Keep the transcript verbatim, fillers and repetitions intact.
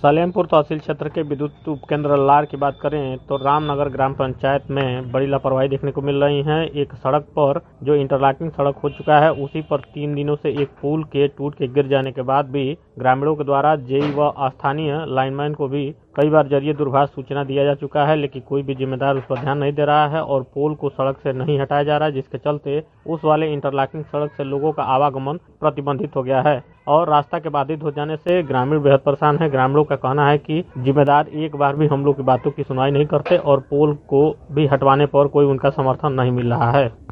सलेमपुर तहसील क्षेत्र के विद्युत उपकेंद्र लार की बात करें तो रामनगर ग्राम पंचायत में बड़ी लापरवाही देखने को मिल रही है। एक सड़क पर जो इंटरलॉकिंग सड़क हो चुका है उसी पर तीन दिनों से एक पुल के टूट के गिर जाने के बाद भी ग्रामीणों के द्वारा जेई व स्थानीय लाइनमैन को भी कई बार जरिए दूरभाष सूचना दिया जा चुका है, लेकिन कोई भी जिम्मेदार उस पर ध्यान नहीं दे रहा है और पोल को सड़क से नहीं हटाया जा रहा है, जिसके चलते उस वाले इंटरलॉकिंग सड़क से लोगों का आवागमन प्रतिबंधित हो गया है और रास्ता के बाधित हो जाने से ग्रामीण बेहद परेशान है। ग्रामीणों का कहना है कि जिम्मेदार एक बार भी हम लोग की बातों की सुनवाई नहीं करते और पोल को भी हटवाने पर कोई उनका समर्थन नहीं मिल रहा है।